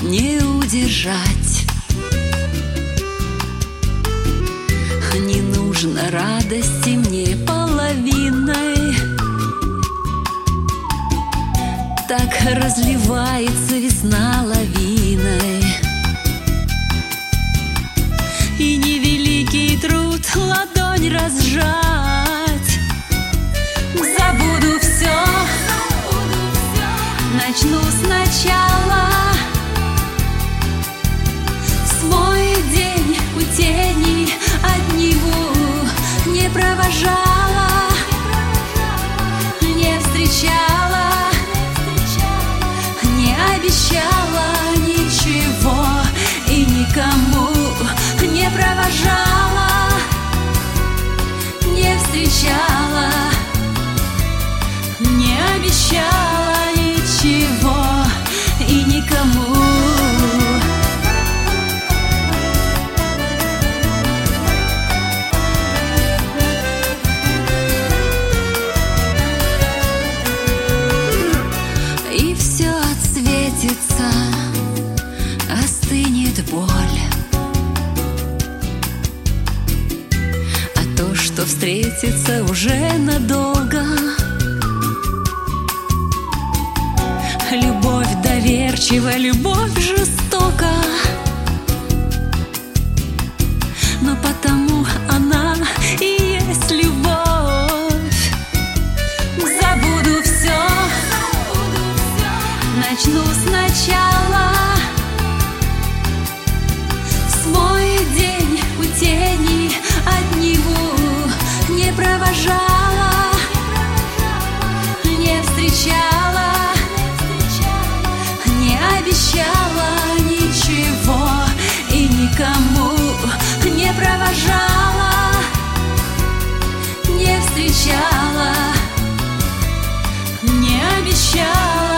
не удержать. Не нужно радости мне половиной. Так разливается весна лавиной. И невеликий труд ладонь разжать. Забуду все, начну сначала. Свой день у тени от него не провожала, не встречала, не обещала ничего и никому не провожала, не встречала, не обещала ничего и никому. И все отсветится, остынет боль. А то, что встретится уже надолго. Любовь доверчива, любовь жестока, но потому она и есть любовь. Забуду все, начну сначала. Свой день у тени от него не провожала, не встречала, не обещала ничего и никому не провожала, не встречала, не обещала.